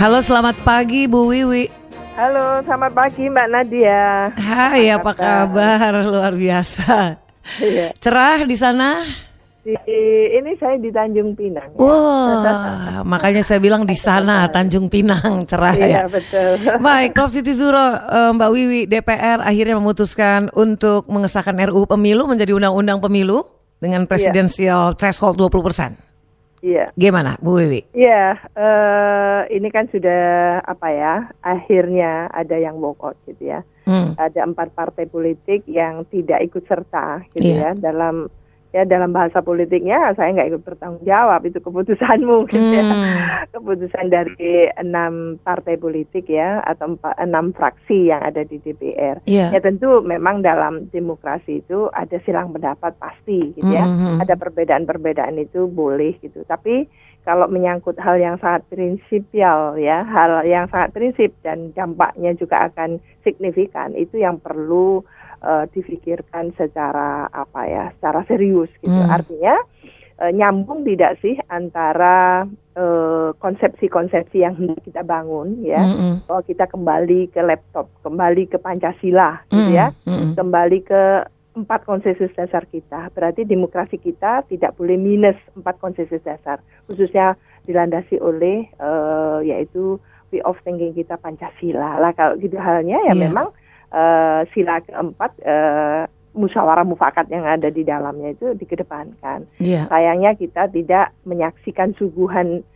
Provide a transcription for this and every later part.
Halo, selamat pagi Bu Wiwi. Halo, selamat pagi Mbak Nadia. Hai, apa kabar? Luar biasa. Iya. Cerah di sana? Ini saya di Tanjung Pinang. Wah, makanya saya bilang di sana Tanjung Pinang cerah ya. Iya, betul. Baik, Prof Siti Zuhro, Mbak Wiwi, DPR akhirnya memutuskan untuk mengesahkan RUU Pemilu menjadi undang-undang pemilu dengan presidensial threshold 20%. Iya. Gimana, Bu Wiwi? Iya, ini kan sudah akhirnya ada yang walkout gitu ya. Ada 4 partai politik yang tidak ikut serta gitu ya dalam bahasa politiknya saya nggak ikut bertanggung jawab, itu keputusanmu gitu ya. Keputusan dari 6 partai politik ya, atau 6 fraksi yang ada di DPR. Ya tentu memang dalam demokrasi itu ada silang pendapat pasti gitu ya. Ada perbedaan-perbedaan itu boleh gitu. Tapi kalau menyangkut hal yang sangat prinsipil ya, hal yang sangat prinsip dan dampaknya juga akan signifikan, itu yang perlu difikirkan secara secara serius gitu. Artinya nyambung tidak sih antara konsepsi-konsepsi yang kita bangun ya, bahwa kita kembali ke laptop, kembali ke Pancasila gitu ya, kembali ke 4 konsensus dasar kita. Berarti demokrasi kita tidak boleh minus 4 konsensus dasar, khususnya dilandasi oleh yaitu way of thinking kita Pancasila lah. Kalau gitu halnya ya memang sila keempat musyawarah mufakat yang ada di dalamnya itu dikedepankan. Sayangnya kita tidak menyaksikan suguhan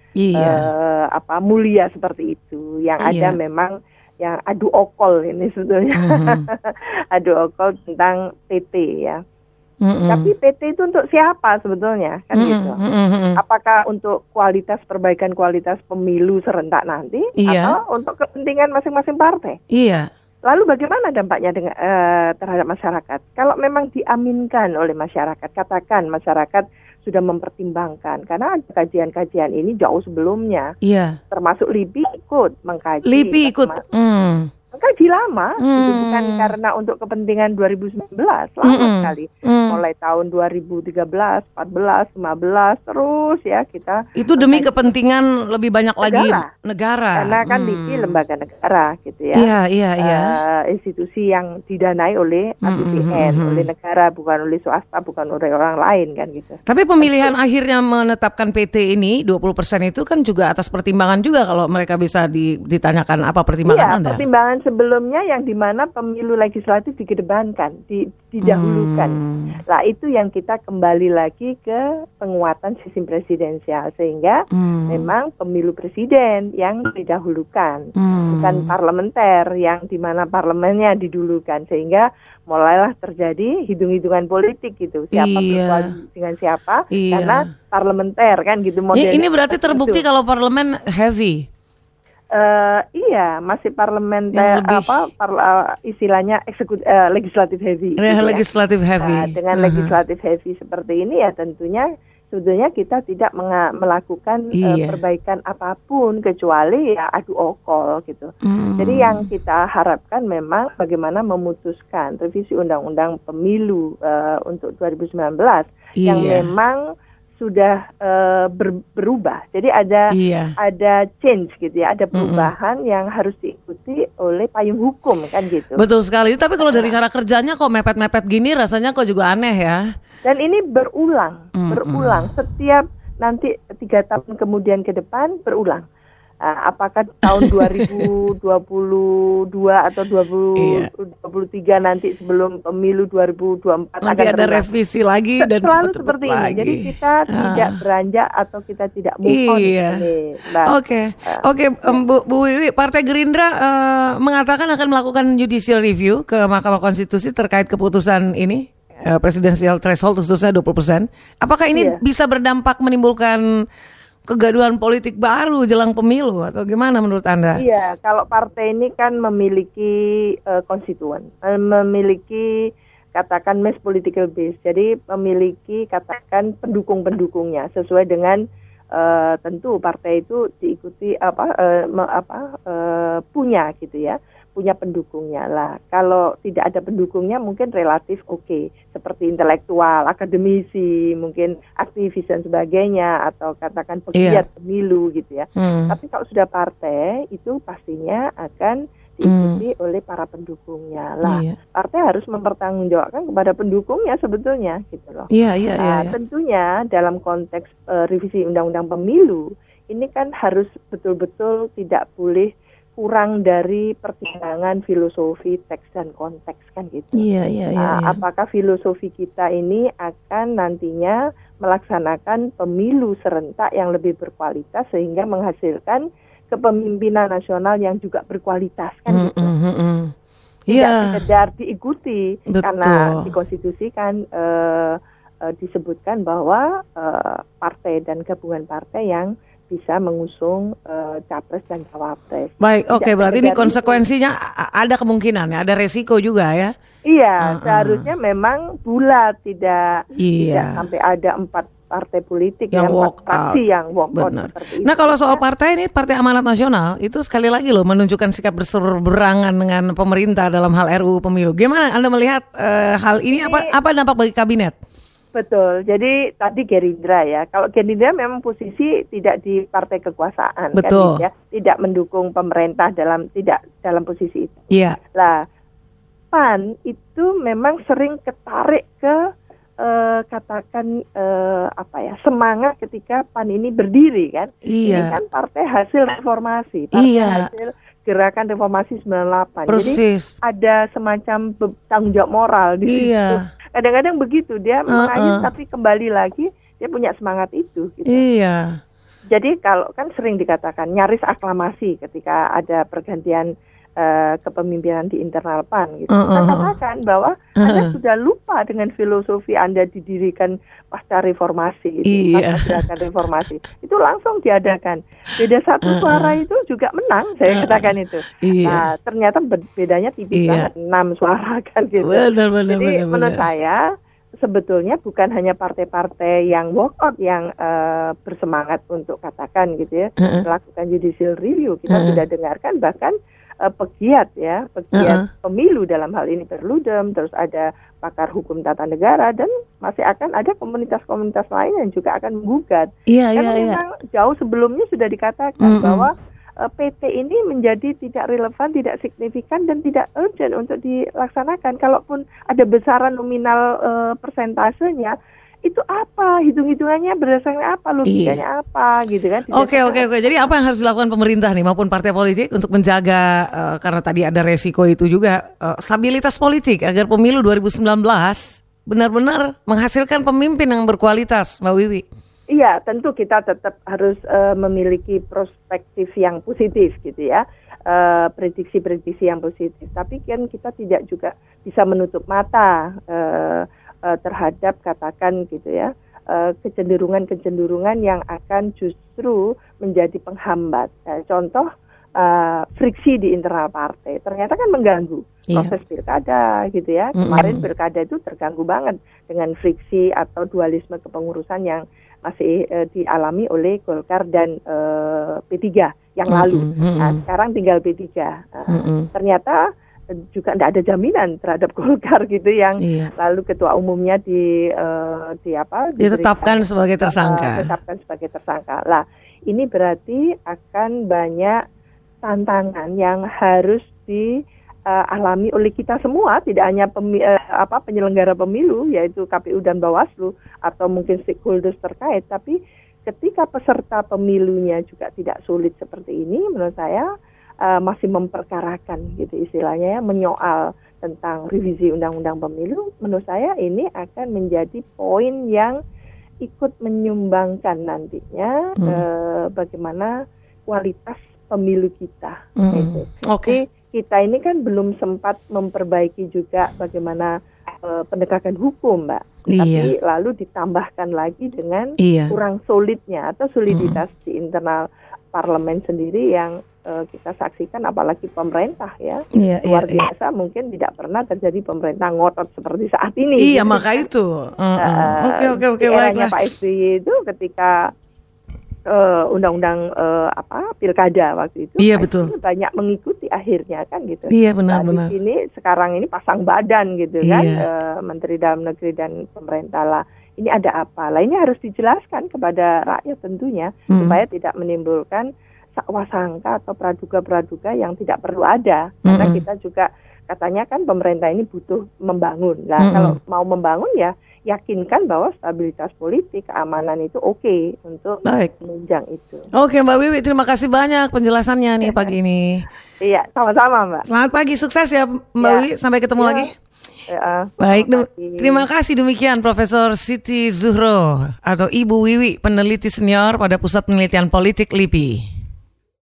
mulia seperti itu. Yang ada memang yang adu okol ini sebetulnya. Adu okol tentang PT ya. Tapi PT itu untuk siapa sebetulnya kan gitu? Apakah untuk perbaikan kualitas pemilu serentak nanti atau untuk kepentingan masing-masing partai? Lalu bagaimana dampaknya terhadap masyarakat? Kalau memang diaminkan oleh masyarakat, katakan masyarakat sudah mempertimbangkan, karena kajian-kajian ini jauh sebelumnya, termasuk LIPI ikut mengkaji. LIPI ikut mengkaji lama, itu bukan karena untuk kepentingan 2019, lama sekali. Mulai tahun 2013, 14, 15, terus ya kita. Itu demi kepentingan lebih banyak lagi negara. Karena kan LIPI lembaga negara gitu ya. Institusi yang didanai oleh APBN, oleh negara, bukan oleh swasta, bukan oleh orang lain kan gitu. Tapi pemilihan akhirnya menetapkan PT ini 20% itu kan juga atas pertimbangan juga, kalau mereka bisa ditanyakan apa pertimbangan Anda? Pertimbangan sebelumnya yang dimana pemilu legislatif dikedepankan, didahulukan. Nah itu yang kita kembali lagi ke penguatan sistem presidensial, sehingga memang pemilu presiden yang didahulukan, bukan parlementer yang dimana parlemennya didulukan, sehingga mulailah terjadi hitung-hitungan politik gitu, siapa berkoalisi dengan siapa, karena parlementer kan gitu modelnya. Ini berarti terbukti kalau parlemen heavy. Masih parlementer istilahnya legislatif heavy. Legislatif heavy. Dengan legislatif heavy seperti ini ya tentunya sebetulnya kita tidak melakukan perbaikan apapun kecuali ya adu okol gitu. Jadi yang kita harapkan memang bagaimana memutuskan revisi undang-undang pemilu untuk 2019 yang memang sudah berubah. Jadi ada change gitu ya, ada perubahan yang harus diikuti oleh payung hukum kan gitu. Betul sekali. Tapi kalau dari cara kerjanya kok mepet-mepet gini, rasanya kok juga aneh ya. Dan ini berulang setiap nanti 3 tahun kemudian ke depan berulang. Apakah tahun 2022 atau 2023 nanti sebelum pemilu 2024 nanti ada revisi lagi dan selalu seperti ini lagi. Jadi kita tidak beranjak atau kita tidak move on. Oke, Bu Wiwi, Partai Gerindra mengatakan akan melakukan judicial review ke Mahkamah Konstitusi terkait keputusan ini, presidensial threshold khususnya 20%. Apakah ini bisa berdampak menimbulkan kegaduhan politik baru jelang pemilu atau gimana menurut Anda? Iya, kalau partai ini kan memiliki konstituen, memiliki katakan mass political base, jadi memiliki katakan pendukung-pendukungnya sesuai dengan tentu partai itu diikuti punya gitu ya, punya pendukungnya lah. Kalau tidak ada pendukungnya mungkin relatif oke, seperti intelektual, akademisi, mungkin aktivis dan sebagainya, atau katakan pegiat pemilu gitu ya. Tapi kalau sudah partai itu pastinya akan diikuti oleh para pendukungnya lah. Partai harus mempertanggungjawabkan kepada pendukungnya sebetulnya gitu loh. Tentunya dalam konteks revisi undang-undang pemilu ini kan harus betul-betul tidak boleh kurang dari pertimbangan filosofi, teks dan konteks kan gitu. Apakah filosofi kita ini akan nantinya melaksanakan pemilu serentak yang lebih berkualitas sehingga menghasilkan kepemimpinan nasional yang juga berkualitas kan gitu. Tidak sekedar diikuti. Betul. Karena di konstitusi kan disebutkan bahwa partai dan gabungan partai yang bisa mengusung capres dan cawapres. Baik, oke, berarti ini konsekuensinya ada kemungkinan ya, ada resiko juga ya? Iya, seharusnya memang bulat, tidak sampai ada 4 partai politik yang walk out. Yang walk out seperti itu. Nah, kalau soal partai ini, Partai Amanat Nasional itu sekali lagi loh menunjukkan sikap berseberangan dengan pemerintah dalam hal RUU Pemilu. Gimana Anda melihat hal ini? Apa dampak bagi kabinet? Betul. Jadi tadi Gerindra ya. Kalau Gerindra memang posisi tidak di partai kekuasaan, betul. Kan, ya, tidak mendukung pemerintah tidak dalam posisi itu. Iya. Lah, PAN itu memang sering ketarik ke katakan semangat ketika PAN ini berdiri kan. Iya. Ini kan partai hasil reformasi, partai hasil gerakan reformasi 98. Persis. Jadi ada semacam tanggung jawab moral di situ. Kadang-kadang begitu, dia mengayuh tapi kembali lagi dia punya semangat itu gitu. Iya. Jadi kalau kan sering dikatakan nyaris aklamasi ketika ada pergantian kepemimpinan di internal PAN gitu. Saya katakan bahwa Anda sudah lupa dengan filosofi Anda didirikan pasca reformasi gitu, pasca gerakan reformasi. Itu langsung diadakan. Beda 1 suara itu juga menang, saya katakan itu. Nah, ternyata bedanya tipis banget, 6 suara kan gitu. Jadi menurut saya sebetulnya bukan hanya partai-partai yang walkout yang bersemangat untuk katakan gitu ya, melakukan judicial review. Kita sudah dengarkan bahkan pegiat pemilu dalam hal ini Perludem, terus ada pakar hukum tata negara, dan masih akan ada komunitas-komunitas lain yang juga akan menggugat. Karena memang jauh sebelumnya sudah dikatakan bahwa PT ini menjadi tidak relevan, tidak signifikan, dan tidak urgent untuk dilaksanakan. Kalaupun ada besaran nominal persentasenya, itu apa, hitung-hitungannya berdasarkan apa, logikanya apa gitu kan. Oke. Jadi apa yang harus dilakukan pemerintah nih maupun partai politik untuk menjaga karena tadi ada resiko itu juga stabilitas politik agar pemilu 2019 benar-benar menghasilkan pemimpin yang berkualitas, Mbak Wiwi? Iya, tentu kita tetap harus memiliki perspektif yang positif gitu ya. Prediksi-prediksi yang positif. Tapi kan kita tidak juga bisa menutup mata terhadap katakan gitu ya kecenderungan-kecenderungan yang akan justru menjadi penghambat. Contoh friksi di internal partai ternyata kan mengganggu proses pilkada gitu ya. Kemarin pilkada itu terganggu banget dengan friksi atau dualisme kepengurusan yang masih dialami oleh Golkar dan P3 yang lalu. Nah, sekarang tinggal P3. Ternyata juga tidak ada jaminan terhadap Golkar gitu yang lalu ketua umumnya ditetapkan sebagai tersangka. Lah, ini berarti akan banyak tantangan yang harus dialami oleh kita semua, tidak hanya penyelenggara pemilu yaitu KPU dan Bawaslu atau mungkin stakeholders terkait, tapi ketika peserta pemilunya juga tidak sulit seperti ini, menurut saya masih memperkarakan gitu istilahnya ya, menyoal tentang revisi undang-undang pemilu. Menurut saya ini akan menjadi poin yang ikut menyumbangkan nantinya bagaimana kualitas pemilu kita. Jadi kita ini kan belum sempat memperbaiki juga bagaimana penegakan hukum, Mbak. Tapi lalu ditambahkan lagi dengan kurang solidnya atau soliditas di internal parlemen sendiri yang kita saksikan, apalagi pemerintah ya luar biasa. Mungkin tidak pernah terjadi pemerintah ngotot seperti saat ini. Iya, maka itu. Oke, baiklah. Pak SBY itu ketika undang-undang pilkada waktu itu. Iya betul. Banyak mengikuti akhirnya kan gitu. Iya benar-benar. Di sini sekarang ini pasang badan gitu kan, Menteri Dalam Negeri dan pemerintah lah. Ini ada apa? Lah ini harus dijelaskan kepada rakyat tentunya supaya tidak menimbulkan sangka atau praduga-praduga yang tidak perlu ada. Karena kita juga katanya kan pemerintah ini butuh membangun. Nah kalau mau membangun ya yakinkan bahwa stabilitas politik, keamanan itu oke untuk menunjang itu. Oke Mbak Wiwi, terima kasih banyak penjelasannya nih pagi ini. Iya, sama-sama Mbak. Selamat pagi, sukses ya Mbak Wiwi, sampai ketemu lagi. Baik, terima kasih. Demikian Profesor Siti Zuhro atau Ibu Wiwi, peneliti senior pada Pusat Penelitian Politik LIPI.